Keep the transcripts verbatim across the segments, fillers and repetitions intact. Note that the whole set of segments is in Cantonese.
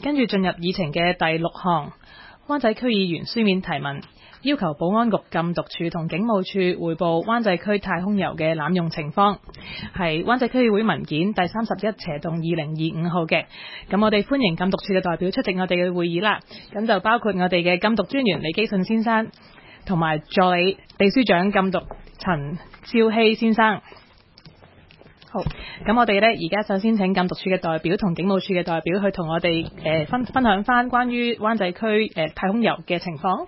跟住進入議程嘅第六項，灣仔區議員書面提問，要求保安局禁毒處同警務處匯報灣仔區太空遊嘅濫用情況，係灣仔區議會文件第三十一斜棟二零二五號嘅。咁我哋歡迎禁毒處嘅代表出席我哋嘅會議啦。咁就包括我哋嘅禁毒專員李基信先生，同埋助理秘書長禁毒陳兆熙先生。好，咁我哋呢而家首先請禁毒處嘅代表同警務處嘅代表去同我哋誒、呃、分分享翻關於灣仔區誒、呃、太空遊嘅情況。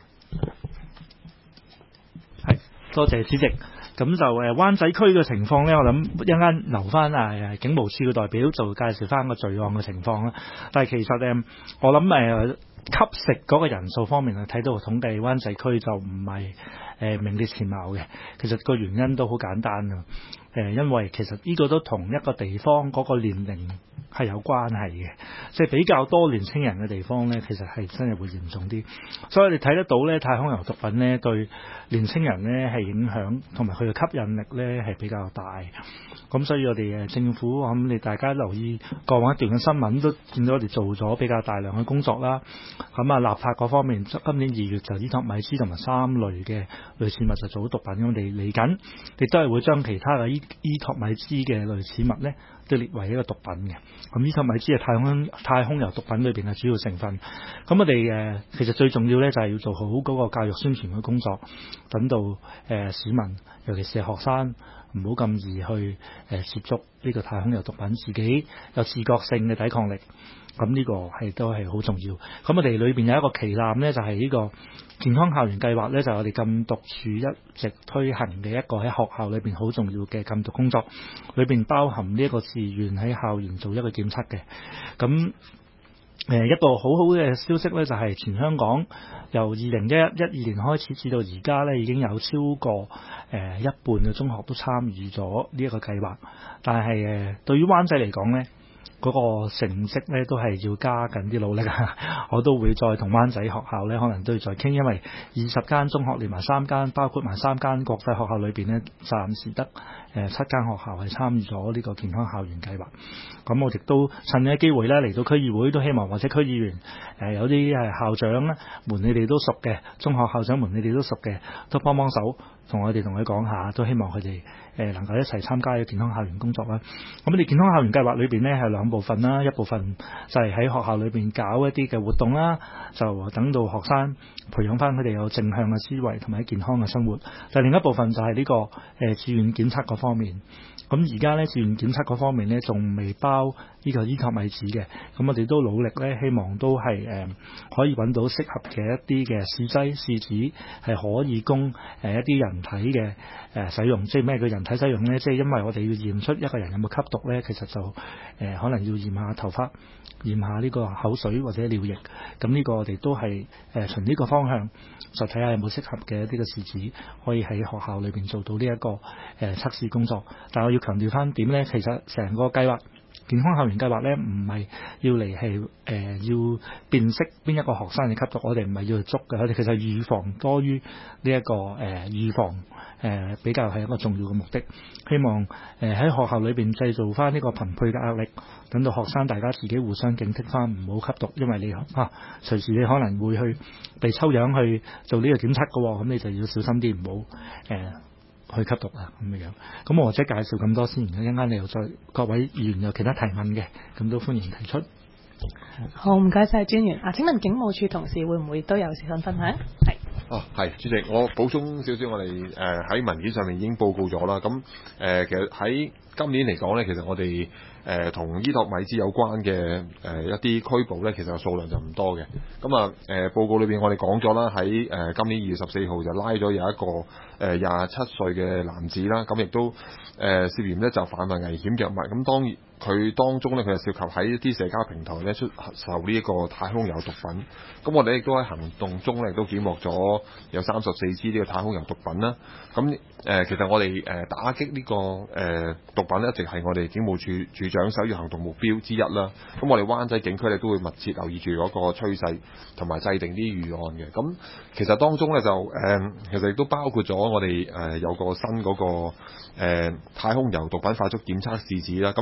係，多謝主席。咁就誒灣仔區嘅情況呢，我諗一陣間留翻啊警務處嘅代表就介紹翻個罪案嘅情況啦。但係其實誒，我諗誒、呃、吸食嗰個人數方面啊，睇到個統計，灣仔區就唔係誒名列前茅嘅。其實個原因都好簡單㗎。誒，因為其實呢個都同一個地方嗰個年齡係有關係嘅，即係比較多年青人嘅地方呢，其實係真係會嚴重啲。所以你睇得到呢，太空遊毒品呢對年青人呢係影響，同埋佢嘅吸引力呢係比較大。咁所以我哋誒政府，我諗你大家留意過往一段嘅新聞，都見到我哋做咗比較大量嘅工作啦。咁啊，立法嗰方面，今年二月就依托米茲同埋三類嘅類似物就做毒品，咁我哋嚟緊亦都係會將其他嘅依依托米茲嘅類似物呢都列為一個毒品嘅。咁依托米茲係太空太空遊毒品裏邊嘅主要成分。咁我哋誒其實最重要呢，就係要做好嗰個教育宣傳嘅工作，等到誒、呃、市民，尤其是學生，唔好咁易去誒、呃、接觸呢個太空遊毒品，自己有自覺性嘅抵抗力。咁呢個係都係好重要。咁我哋裏邊有一個旗艦呢，就係、是、呢個健康校園計劃呢，就係、是、我哋禁毒處一直推行嘅一個喺學校裏邊好重要嘅禁毒工作，裏邊包含呢一個自願喺校園做一個檢測嘅。咁誒一個好好嘅消息呢，就係、是、全香港由二零一一一二年開始至到而家呢，已經有超過誒一半嘅中學都參與咗呢一個計劃。但係誒對於灣仔嚟講呢，嗰個成績咧都係要加緊啲努力啊！我都會再同灣仔學校咧，可能都要再傾，因為二十間中學連埋三間，包括埋三間國際學校裏邊咧，暫時得誒七間學校係參與咗呢個健康校園計劃。咁我亦都趁呢個機會咧嚟到區議會，都希望或者區議員誒、呃、有啲係校長咧，們你哋都熟嘅，中學校長們你哋都熟嘅，都幫幫手，同我哋同佢講下，都希望佢哋誒能夠一齊參加嘅健康校園工作啦。咁我哋健康校園計劃裏邊呢，係兩部分啦，一部分就係喺學校裏邊搞一啲嘅活動啦，就等到學生培養翻佢哋有正向嘅思維同埋健康嘅生活。但另一部分就係呢、這個誒、呃、自願檢測嗰方面。咁而家呢，自願檢測嗰方面呢，仲未包呢個依托米紙嘅。咁我哋都努力呢，希望都係誒、呃、可以揾到適合嘅一啲嘅試劑試紙，係可以供誒、呃、一啲人體嘅誒、呃、使用。即係咩叫人體使用呢？即係因為我哋要驗出一個人有冇吸毒呢，其實就誒、呃、可能要驗下頭髮，驗下呢個口水或者尿液。咁呢個我哋都係誒從呢個方向就睇下有冇適合嘅一啲嘅試紙可以喺學校裏邊做到呢、這、一個誒、呃、測試工作。但係我要強調翻點呢？其實成個計劃健康校園計劃呢，唔係要嚟係誒要辨識邊一個學生嘅吸毒，我哋唔係要去捉嘅，我哋其實預防多於呢一個誒、呃、預防誒、呃、比較係一個重要嘅目的。希望誒喺、呃、學校裏邊製造翻呢個朋輩嘅壓力，等到學生大家自己互相警惕翻，唔好吸毒，因為你啊隨時你可能會去被抽樣去做呢個檢測嘅喎，咁你就要小心啲，唔好誒去吸毒啊咁樣。咁我或者介紹咁多先，一陣間你又再各位議員有其他提問嘅，咁都歡迎提出。 好，唔該晒專員啊！請問警務處同事會唔會都有時間分享？係。 哦，係主席，我補充少少，我哋誒喺文件上面已經報告咗啦。咁誒、呃，其實喺今年嚟講咧，其實我哋誒同依托米茲有關嘅誒、呃、一啲拘捕咧，其實個數量就唔多嘅。咁啊誒報告裏邊我哋講咗啦，喺誒、呃、今年二月十四號就拉咗有一個誒廿七歲嘅男子啦，咁亦都誒、呃、涉嫌咧就販賣危險藥物。咁當然佢當中咧，佢係涉及喺一啲社交平台咧出售呢一個太空遊毒品。咁我哋亦都喺行動中咧，亦都檢獲咗有三十四支呢個太空遊毒品啦。咁誒、呃，其實我哋誒打擊呢、這個誒、呃、毒品咧，一直係我哋警務處處長首要行動目標之一啦。咁我哋灣仔警區咧都會密切留意住嗰個趨勢，同埋制定啲預案嘅。咁其實當中咧就誒、呃，其實亦都包括咗我哋誒、呃、有個新嗰、那個誒、呃、太空遊毒品快速檢測試紙啦。咁呢個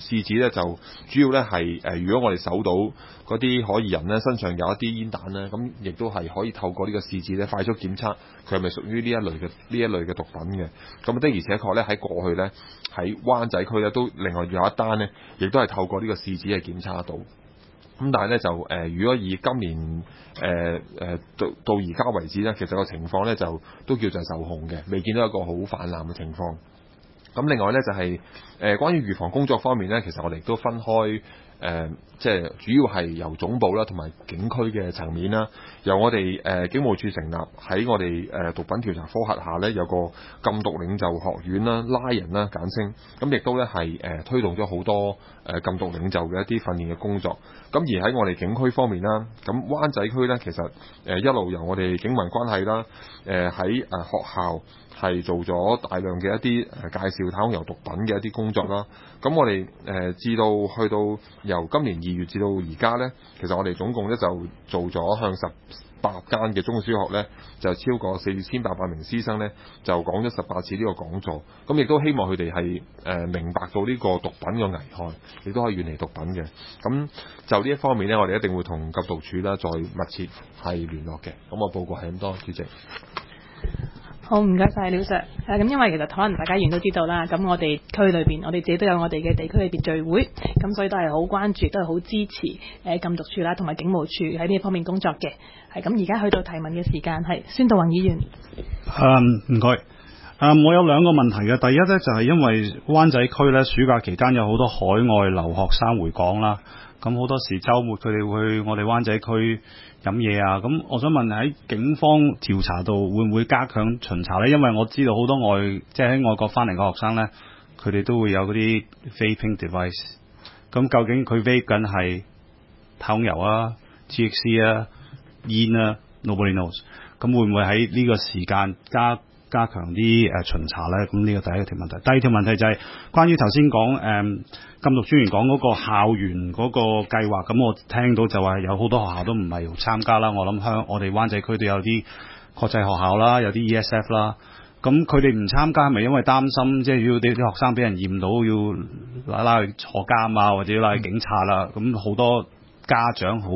試紙咧就主要咧係誒，如果我哋搜到嗰啲可疑人咧身上有一啲煙彈咧，咁亦都係可以透過呢個試紙咧快速檢測佢係咪屬於呢一類嘅呢一類嘅毒品嘅。咁的而且確咧喺過去咧喺灣仔區咧都另外有一單咧，亦都係透過呢個試紙係檢測得到。咁但係咧就誒、呃，如果以今年誒誒、呃、到到而家為止咧，其實個情況咧就都叫做受控嘅，未見到一個好泛濫嘅情況。咁另外咧就係、是、誒、呃、關於預防工作方面咧，其實我哋都分開。誒、呃，即係主要係由總部啦，同埋警區嘅層面啦，由我哋誒、呃、警務處成立喺我哋誒、呃、毒品調查科轄下咧，有個禁毒領袖學院啦，拉人啦簡稱，咁亦都咧係誒推動咗好多誒、呃、禁毒領袖嘅一啲訓練嘅工作。咁而喺我哋警區方面啦，咁灣仔區咧其實誒、呃、一路由我哋警民關係啦，誒喺誒學校係做咗大量嘅一啲誒介紹太空油毒品嘅一啲工作啦。咁我哋誒、呃、至到去到由今年二月至到而家咧，其實我哋總共咧就做咗向十八間嘅中小學咧，就超過四千八百名師生咧，就講咗十八次呢個講座。咁亦都希望佢哋係誒明白到呢個毒品嘅危害，亦都可以遠離毒品嘅。咁就呢一方面咧，我哋一定會同禁毒處啦再密切係聯絡嘅。咁我報告係咁多，主席。 好，唔該晒廖 Sir。誒咁因為其實可能大家員都知道啦，咁我哋區裏邊，我哋自己都有我哋嘅地區嘅別聚會，咁所以都係好關注，都係好支持誒禁毒處啦，同埋警務處喺呢一方面工作嘅。係咁，而家去到提問嘅時間，係孫道宏議員。 誒唔該。誒、嗯、我有兩個問題嘅，第一咧就係、是、因為灣仔區咧暑假期間有好多海外留學生回港啦，咁好多時週末佢哋會去我哋灣仔區飲嘢啊，咁我想問喺警方調查度會唔會加強巡查呢？因為我知道好多外即係喺外國翻嚟嘅學生呢，佢哋都會有嗰啲 vaping device。咁究竟佢 vape 緊係太空油啊、T H C 啊、煙啊 ，nobody knows。咁會唔會喺呢個時間加加強啲誒巡查呢？咁呢個第一條問題。第二條問題就係、是、關於頭先講誒禁毒專員講嗰個校園嗰個計劃，咁我聽到就話有好多學校都唔係參加啦。我諗香我哋灣仔區都有啲國際學校啦，有啲 E S F 啦。咁佢哋唔參加，係咪因為擔心即係要啲啲學生俾人驗到要拉拉去坐監啊，或者拉去警察啦？咁好多家長好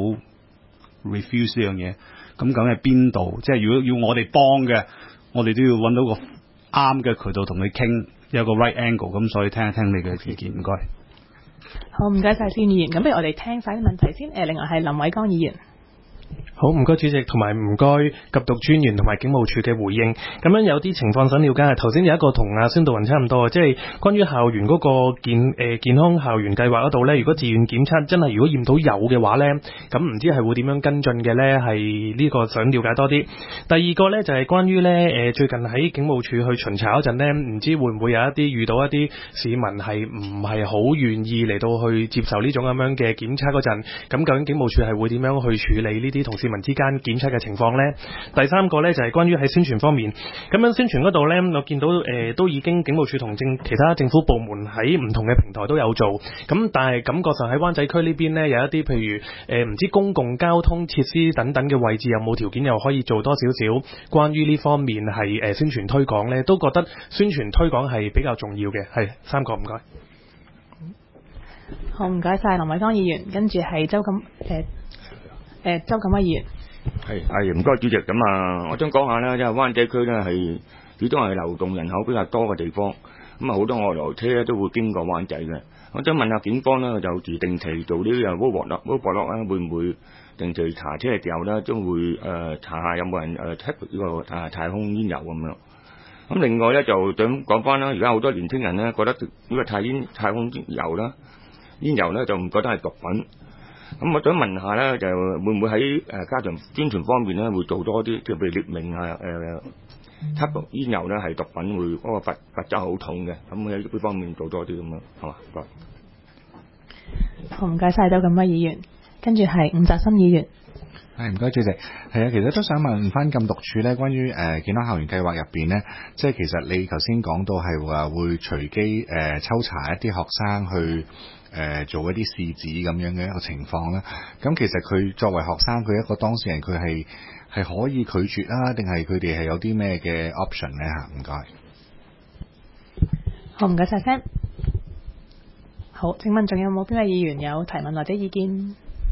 refuse 呢樣嘢。咁究竟係邊度？即係如果要我哋幫嘅，我哋都要揾到個啱嘅渠道同佢傾，有個 right angle。咁所以聽一聽你嘅意見，唔該。 好，唔該晒孫議員。咁不如我哋聽晒啲問題先。誒，另外係林偉江議員。 好，唔該主席，同埋唔該禁毒專員同埋警務處嘅回應。咁樣有啲情況想了解，頭先有一個同阿孫道宏差唔多，即係關於校園嗰個健誒、呃、健康校園計劃嗰度呢，如果自願檢測真係如果驗到有嘅話呢，咁唔知係會點樣跟進嘅呢？係呢個想了解多啲。第二個呢，就係、是、關於呢誒、呃、最近喺警務處去巡查嗰陣呢，唔知會唔會有一啲遇到一啲市民係唔係好願意嚟到去接受呢種咁樣嘅檢測嗰陣，咁究竟警務處係會點樣去處理呢啲同市民之間檢測嘅情況呢？第三個呢，就係、是、關於喺宣傳方面，咁樣宣傳嗰度呢，我見到誒、呃、都已經警務處同政其他政府部門喺唔同嘅平台都有做，咁但係感覺上喺灣仔區呢邊呢，有一啲譬如誒唔、呃、知公共交通設施等等嘅位置有冇條件又可以做多少少關於呢方面係誒、呃、宣傳推廣呢，都覺得宣傳推廣係比較重要嘅。係三個，唔該。 好，唔該晒林偉江議員，跟住係周錦誒誒周錦威議員。 係係唔該主席，咁啊，我想講下啦，即係灣仔區咧係始終係流動人口比較多嘅地方，咁啊好多外來車咧都會經過灣仔嘅。我想問下警方咧，就時定期做呢啲又 roadblock roadblock 咧，會唔會定期查車嘅時候咧，都會誒、呃、查下有冇人誒 check 呢個太太空煙油咁樣。咁另外咧就想講翻啦，而家好多年輕人咧覺得呢個太煙太空油啦，煙油咧就唔覺得係毒品。咁我想問下咧，就會唔會喺誒加強宣傳方面咧，會做多啲，譬如列明啊誒吸毒煙油咧係毒品，會嗰個罰罰則好重嘅，咁喺呢方面做多啲咁樣，係嘛？唔該。 好，唔該晒周錦威議員，跟住係伍澤森議員。 係唔該主席，係啊，其實都想問翻禁毒處咧，關於誒、呃、健康校園計劃入邊咧，即係其實你頭先講到係話會隨機誒、呃、抽查一啲學生去誒、呃、做一啲試紙咁樣嘅一個情況啦。咁其實佢作為學生，佢一個當事人，佢係係可以拒絕啊，定係佢哋係有啲咩嘅 option 咧嚇？唔該。 好，唔該晒 Sam。 好，請問仲有冇邊位議員有提問或者意見？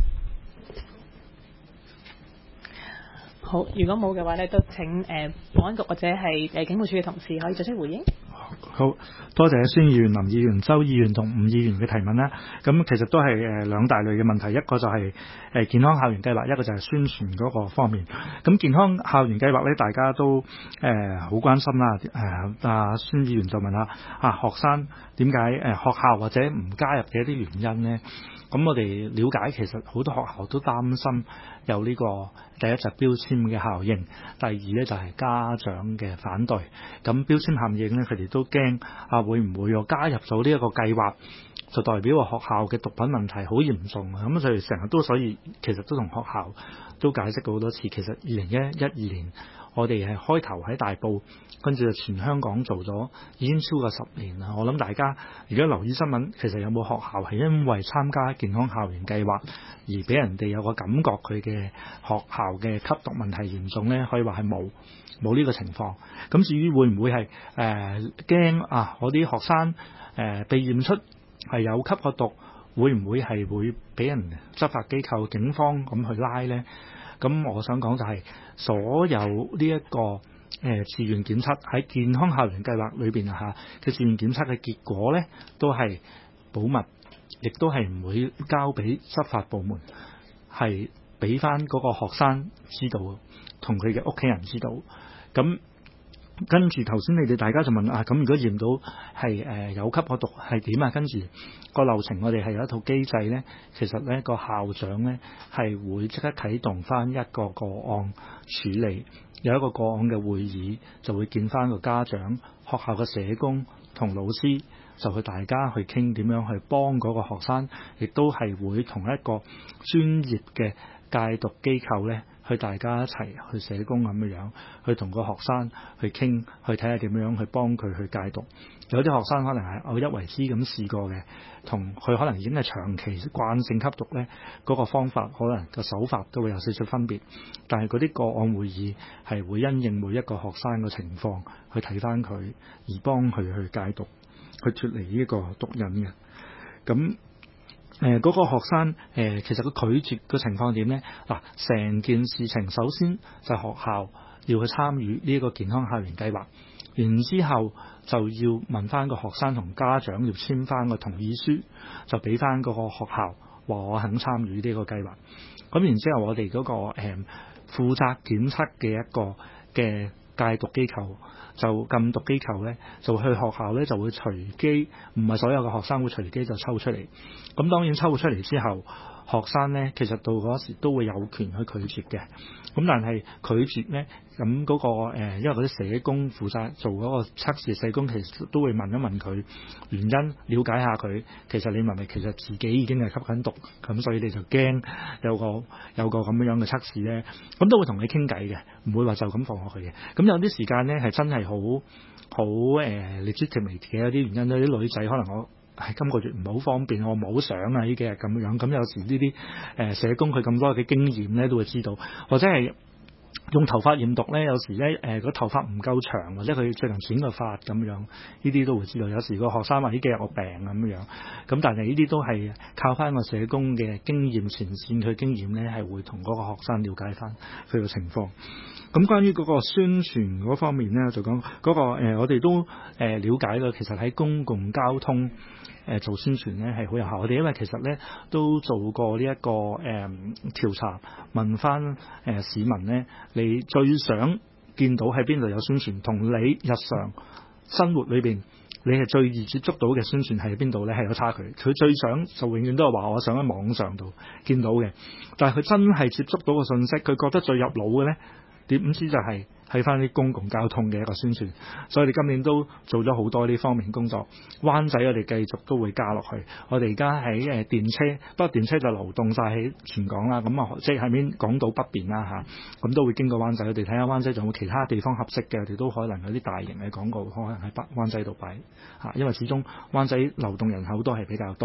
好，如果冇嘅話咧，都請誒、呃、保安局或者係誒警務處嘅同事可以作出回應。 好多謝孫議員、林議員、周議員同吳議員嘅提問啦。咁其實都係誒兩大類嘅問題，一個就係誒健康校園計劃，一個就係宣傳嗰個方面。咁健康校園計劃咧，大家都誒好、呃、關心啦。誒阿孫議員就問下啊，學生點解誒學校或者唔加入嘅一啲原因呢？咁我哋了解，其實好多學校都擔心有呢個第一就係標籤嘅效應，第二呢就係家長嘅反對。咁標籤效應呢，佢哋都驚啊，會唔會又加入咗呢一個計劃，就代表話學校嘅毒品問題好嚴重啊？咁所以成日都所以其實都同學校都解釋過好多次。其實二零一二年我哋係開頭喺大埔，跟住就全香港做咗，已經超過十年啦。我諗大家如果留意新聞，其實有冇學校係因為參加健康校園計劃而俾人哋有個感覺佢嘅學校嘅吸毒問題嚴重呢？可以話係冇冇呢個情況。咁至於會唔會係誒驚啊？我啲學生誒、呃、被驗出係有吸過毒，會唔會係會俾人執法機構警方咁去拉呢？咁我想講就係所有呢、這、一個誒、呃、自願檢測喺健康校園計劃裏邊啊嚇嘅自願檢測嘅結果呢，都係保密，亦都係唔會交俾執法部門，係俾翻嗰個學生知道，同佢嘅屋企人知道。咁跟住頭先你哋大家就問啊，咁如果驗到係誒、呃、有吸過毒係點啊？跟住個流程我哋係有一套機制呢。其實呢個校長呢係會即刻啟動翻一個個案處理，有一個個案嘅會議就會見翻個家長、學校嘅社工同老師，就去大家去傾點樣去幫嗰個學生，亦都係會同一個專業嘅戒毒機構呢。去大家一齊去社工咁樣樣，去同個學生去傾，去睇下點樣去幫佢去戒毒。有啲學生可能係偶一為之咁試過嘅，同佢可能已經係長期慣性吸毒呢，嗰個方法可能個手法都會有少少分別。但係嗰啲個案會議係會因應每一個學生嘅情況去睇翻佢，而幫佢去戒毒，去脫離呢個毒癮嘅。咁誒嗰、呃那個學生誒、呃、其實佢拒絕嘅情況點呢？嗱，成件事情首先就係學校要去參與呢一個健康校園計劃，然之後就要問翻個學生同家長要簽翻個同意書，就俾翻嗰個學校話我肯參與呢個計劃。咁然之後我哋嗰、那個誒、呃、負責檢測嘅一個嘅戒毒機構，就禁毒機構呢，就去學校呢，就會隨機，唔係所有嘅學生會隨機就抽出嚟。咁當然抽出嚟之後，學生呢其實到嗰時都會有權去拒絕嘅。咁但係拒絕呢，咁嗰、嗰個、呃、因為嗰啲社工負責做嗰個測試，社工其實都會問一問佢原因，了解下佢其實你明明其實自己已經係吸緊毒，咁所以你就驚有個有個咁樣嘅測試呢，咁都會同你傾偈嘅，唔會話就咁放落去嘅。咁有啲時間呢係真係好好誒 legitimate 嘅有啲原因，有啲女仔可能我係今個月唔係好方便，我唔好想啊呢幾日咁樣。咁有時呢啲誒社工佢咁多嘅經驗咧，都會知道，或者係用頭髮驗毒咧，有時咧誒個頭髮唔夠長，或者佢最近剪個髮咁樣，呢啲都會知道。有時個學生話呢幾日我病咁樣，咁但係呢啲都係靠翻個社工嘅經驗前線，佢經驗咧係會同嗰個學生了解翻佢嘅情況。咁關於嗰個宣傳嗰方面咧，就講嗰、嗰個、呃、我哋都誒、呃、了解啦。其實喺公共交通誒、呃、做宣傳咧係好有效。我哋因為其實咧都做過呢、這、一個誒、呃、調查，問翻誒、呃、市民咧，你最想見到喺邊度有宣傳，同你日常生活裏邊你係最易接觸到嘅宣傳係邊度咧，係有差距。佢最想就永遠都係話我想喺網上度見到嘅，但係佢真係接觸到嘅信息，佢覺得最入腦嘅咧，點知就係喺翻啲公共交通嘅一個宣傳，所以我哋今年都做咗好多呢方面工作。灣仔我哋繼續都會加落去。我哋而家喺誒電車，不過電車就流動晒喺全港啦。咁啊，即係喺邊港島北邊啦嚇，咁都會經過灣仔。我哋睇下灣仔仲有冇其他地方合適嘅，我哋都可能有啲大型嘅廣告，可能喺北灣仔度擺嚇，因為始終灣仔流動人口都係比較多。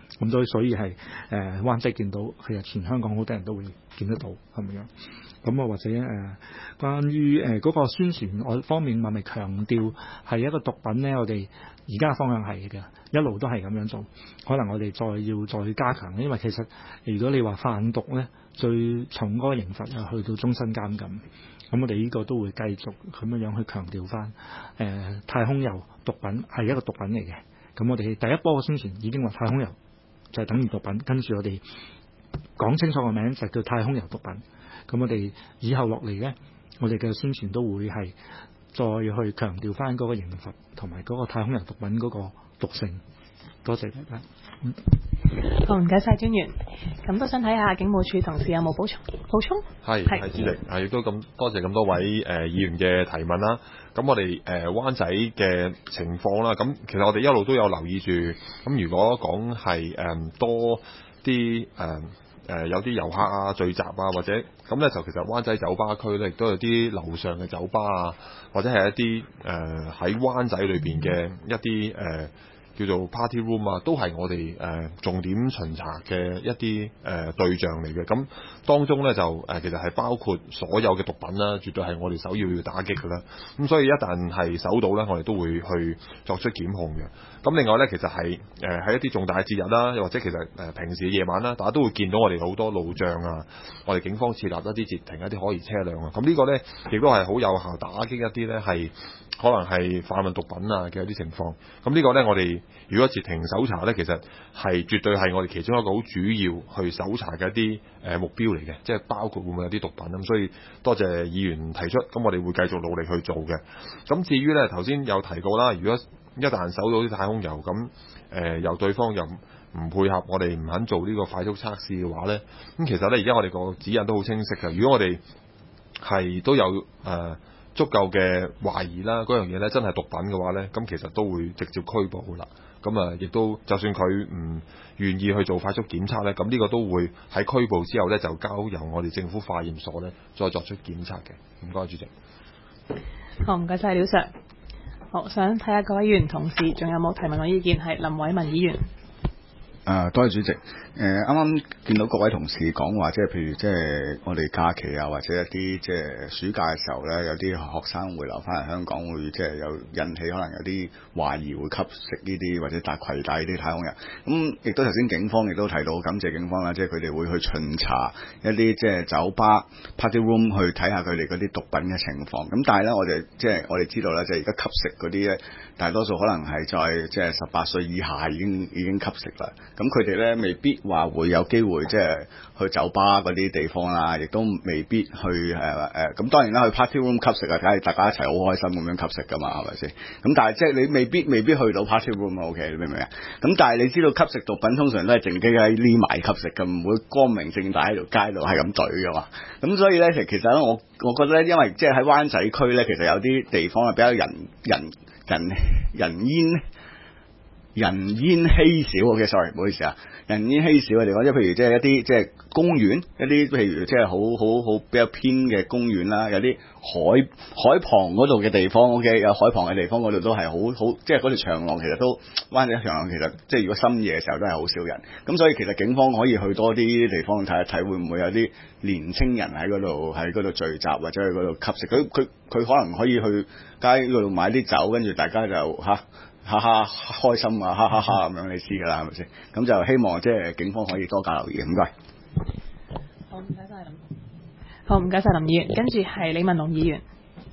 咁所以所以係誒灣仔見到，其實全香港好多人都會見得到係咪樣？咁啊或者誒、呃、關於誒嗰個宣傳我方面，係咪強調係一個毒品咧？我哋而家嘅方向係嘅，一路都係咁樣做。可能我哋再要再加強，因為其實如果你話販毒咧，最重嗰個刑罰啊，去到終身監禁。咁我哋呢個都會繼續咁樣樣去強調翻，誒、呃、太空油毒品係一個毒品嚟嘅。咁我哋第一波嘅宣傳已經話太空油就係等於毒品，跟住我哋講清楚個名就叫太空油毒品。咁我哋以後落嚟呢，我哋嘅宣傳都會係再去強調翻嗰個刑罰同埋嗰個太空油毒品嗰個毒性。多謝大家。嗯、 好，唔該晒專員。咁都想睇下警務處同事有冇補充補充？ 係係主席，係亦都咁多謝咁多位誒、呃、議員嘅提問啦。咁我哋誒、呃、灣仔嘅情況啦，咁其實我哋一路都有留意住。咁如果講係誒多啲誒誒有啲遊客啊聚集啊，或者咁咧就其實灣仔酒吧區咧亦都有啲樓上嘅酒吧啊，或者係一啲誒喺灣仔裏邊嘅一啲誒。呃叫做 party room 啊，都係我哋誒、呃、重點巡查嘅一啲誒、呃、對象嚟嘅。咁當中咧就誒、呃、其實係包括所有嘅毒品啦，絕對係我哋首要要打擊嘅啦。咁所以一旦係搜到咧，我哋都會去作出檢控嘅。咁另外咧，其實係誒喺一啲重大節日啦，又或者其實誒、呃、平時夜晚啦，大家都會見到我哋好多路障啊，我哋警方設立一啲截停一啲可疑車輛啊。咁呢個咧亦都係好有效打擊一啲咧係可能係販運毒品啊嘅一啲情況。咁呢個咧我哋如果截停搜查咧，其實係絕對係我哋其中一個好主要去搜查嘅一啲誒目標嚟嘅，即係包括會唔會有啲毒品咁。所以多謝議員提出，咁我哋會繼續努力去做嘅。咁至於咧頭先有提過啦，如果一旦搜到啲太空油咁誒，由、呃、對方又唔配合，我哋唔肯做呢個快速測試嘅話咧，咁其實咧而家我哋個指引都好清晰嘅。如果我哋係都有誒、呃足夠嘅懷疑啦，嗰樣嘢咧真係毒品嘅話咧，咁其實都會直接拘捕噶啦。咁啊，亦都就算佢唔願意去做快速檢測咧，咁呢個都會喺拘捕之後咧，就交由我哋政府化驗所咧再作出檢測嘅。唔該，主席。 好，唔該晒，廖 Sir。好，想睇下各位議員同事仲有冇提問嘅意見？係林偉文議員。 誒、呃，多謝主席。誒、呃，啱啱見到各位同事講話，即係譬如即係我哋假期啊，或者一啲即係暑假嘅時候咧，有啲學生會留翻嚟香港，會即係有引起可能有啲懷疑會吸食呢啲或者帶攜帶呢啲太空油。咁亦都頭先警方亦都提到，感謝警方啦，即係佢哋會去巡查一啲即係酒吧 party room 去睇下佢哋嗰啲毒品嘅情況。咁但係咧，我哋即係我哋知道咧，即係而家吸食嗰啲咧，大多數可能係在即係十八歲以下已經已經吸食啦。咁佢哋咧未必話會有機會即係去酒吧嗰啲地方啦，亦都未必去誒誒。咁、呃呃、當然啦，去 party room 吸食啊，梗係大家一齊好開心咁樣吸食噶嘛，係咪先？咁但係即係你未必未必去到 party room 啊 ，OK， 你明唔明啊？咁但係你知道吸食毒品通常都係靜雞雞匿埋吸食嘅，唔會光明正大喺條街度係咁懟噶嘛。咁所以咧，其其實咧，我我覺得咧，因為即係喺灣仔區咧，其實有啲地方係比較人人人人煙。人煙稀少嘅 ,sorry， 唔好意思啊，人煙稀少嘅地方，即係譬如即係一啲即係公園，一啲譬如即係好好好比較偏嘅公園啦，有啲海海旁嗰度嘅地方 ，OK， 有海旁嘅地方嗰度都係好好，即係嗰條長廊其實都灣仔長廊其實即係如果深夜嘅時候都係好少人，咁所以其實警方可以去多啲地方睇一睇，會唔會有啲年青人喺嗰度喺嗰度聚集或者去嗰度吸食，佢佢佢可能可以去街嗰度買啲酒，跟住大家就嚇。哈哈開心啊，哈哈哈咁樣，你知㗎啦，係咪先？咁就希望即係警方可以多加留意，唔該。 好，唔該晒林。好，唔該晒林議員，跟住係李文龍議員。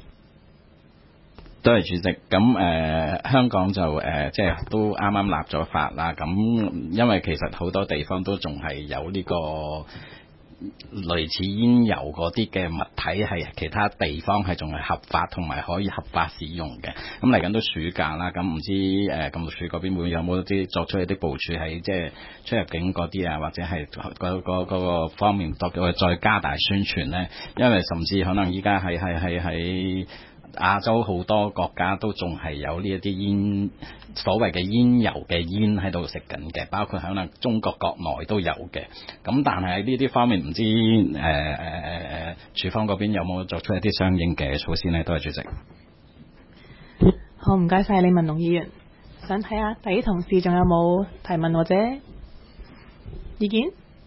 多謝主席。咁誒、呃，香港就誒、呃，即係都啱啱立咗法啦。咁因為其實好多地方都仲係有呢、這個。類似煙油嗰啲嘅物體係其他地方係仲係合法同埋可以合法使用嘅。咁嚟緊都暑假啦，咁唔知誒禁毒處嗰邊會有冇啲作出一啲部署喺即係出入境嗰啲啊，或者係嗰嗰嗰個方面作再加大宣傳呢？因為甚至可能依家係係係喺亞洲好多國家都仲係有呢一啲煙所謂嘅煙油嘅煙喺度食緊嘅，包括可能中國國內都有嘅。咁但係喺呢啲方面唔知誒誒誒誒處方嗰邊有冇作出一啲相應嘅措施呢？多謝主席。 好，唔該晒李文龍議員。想睇下第啲同事仲有冇提問或者意見？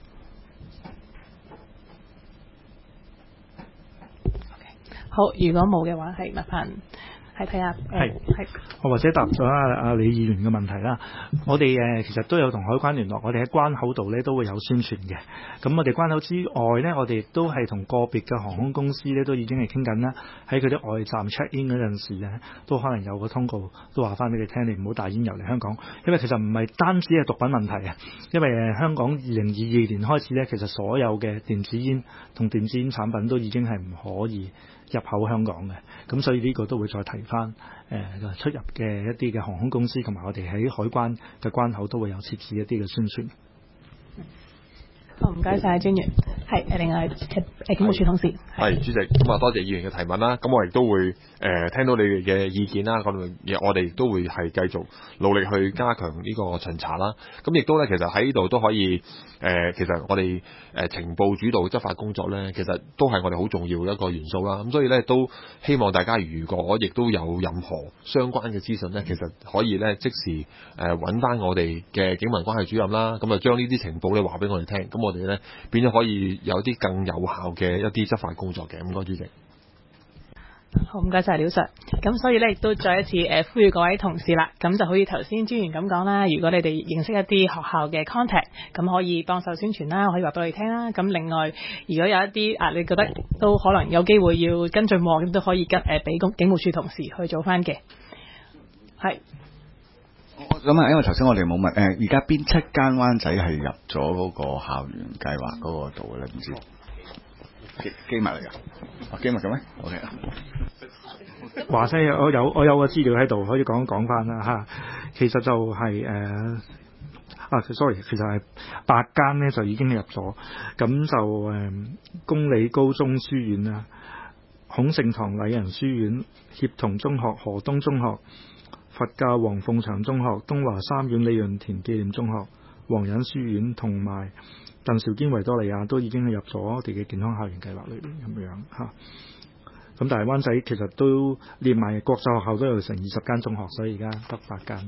好，如果冇嘅話，係麻煩係睇下誒係。 我或者答咗阿阿李議員嘅問題啦。我哋誒其實都有同海關聯絡，我哋喺關口度咧都會有宣傳嘅。咁我哋關口之外咧，我哋亦都係同個別嘅航空公司咧都已經係傾緊啦。喺佢啲外站 check in 嗰陣時咧，都可能有個通告，都話翻俾你聽，你唔好帶煙油嚟香港。因為其實唔係單止係毒品問題啊，因為誒香港二零二二年開始咧，其實所有嘅電子煙同電子煙產品都已經係唔可以入口香港嘅，咁所以呢個都會再提翻誒、呃、出入嘅一啲嘅航空公司同埋我哋喺海關嘅關口都會有設置一啲嘅宣傳。 好，唔該晒專員。係誒，另外誒警務處同事係主席，咁啊多謝議員嘅提問啦。咁我亦都會誒、呃、聽到你哋嘅意見啦。咁我哋亦都會係繼續努力去加強呢個巡查啦。咁亦都咧，其實喺呢度都可以誒、呃，其實我哋誒情報主導執法工作咧，其實都係我哋好重要嘅一個元素啦。咁所以咧，都希望大家如果亦都有任何相關嘅資訊咧，其實可以咧即時誒揾翻我哋嘅警民關係主任啦。咁啊將呢啲情報咧話俾我哋聽，咁我哋咧變咗可以有啲更有效嘅一啲執法工作嘅。唔該主席。 好，唔該晒廖 Sir。咁所以咧亦都再一次誒呼籲各位同事啦。咁就好似頭先專員咁講啦，如果你哋認識一啲學校嘅 contact，咁可以幫手宣傳啦，可以話俾我哋聽啦。咁另外，如果有一啲啊，你覺得都可能有機會要跟進喎，咁都可以跟誒俾警務處同事去做翻嘅。係。 我想問，因為頭先我哋冇問誒，而家邊七間灣仔係入咗嗰個校園計劃嗰個度咧？唔知機機密嚟㗎？哦，機密嘅咩 ？OK 啊。 華西我有我有個資料喺度，可以講講翻啦嚇。其實就係、是、誒、呃、啊，sorry，其實係八間咧就已經入咗，咁就誒、呃、公理高中書院啊、孔聖堂禮仁書院、協同中學、河東中學、佛教黃鳳祥中學、東華三院李潤田紀念中學、皇仁書院同埋鄧肇堅維多利亞都已經係入咗我哋嘅健康校園計劃裏邊咁樣嚇。咁但係灣仔其實都連埋國際學校都有成二十間中學，所以而家得八間。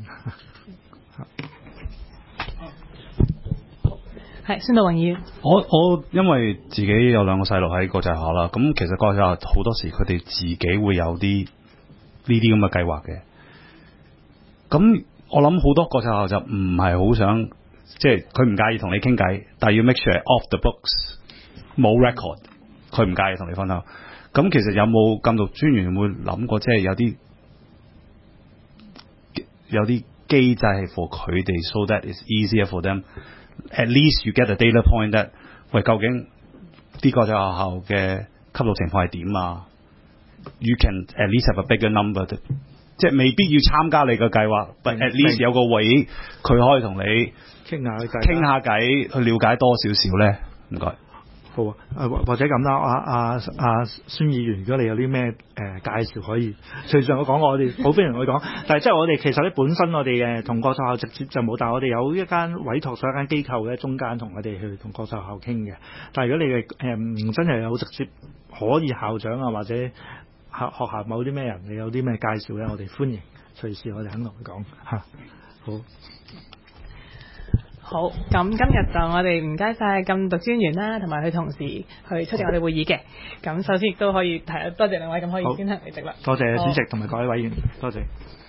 係，孫道榮議員。 我我因為自己有兩個細路喺國際學校啦，咁其實國際學校好多時佢哋自己會有啲呢啲咁嘅計劃嘅。咁我諗好多國際學校就唔係好想，即係佢唔介意同你傾偈，但係要 make sure off the books 冇 record，佢唔介意同你分享。咁其實有冇禁毒專員會諗過，即係有啲有啲機制係 for 佢哋 ，so that it's easier for them。At least you get a data point that 喂，究竟啲國際學校嘅吸毒情況係點啊 ？You can at least have a bigger number， 即係未必要參加你嘅計劃，但 at least 有個位佢可以同你傾下傾下偈，去了解多少少咧。唔該。 好啊，或者咁啦，阿阿阿孫議員，如果你有啲咩誒介紹，可以隨上我講，我哋好歡迎去講。但係即係我哋其實咧本身我哋誒同國際學校直接就冇，但係我哋有一間委託咗一間機構嘅中間同我哋去同國際學校傾嘅。但係如果你誒誒真係有直接可以校長啊或者學學校某啲咩人，你有啲咩介紹咧，我哋歡迎隨時我哋肯同佢講嚇。好。 好，咁今日就我哋唔該晒禁毒專員啦，同埋佢同事去出席我哋會議嘅。咁首先亦都可以提多謝兩位，咁可以先行離席啦。 多謝主席同埋各位委員，多謝。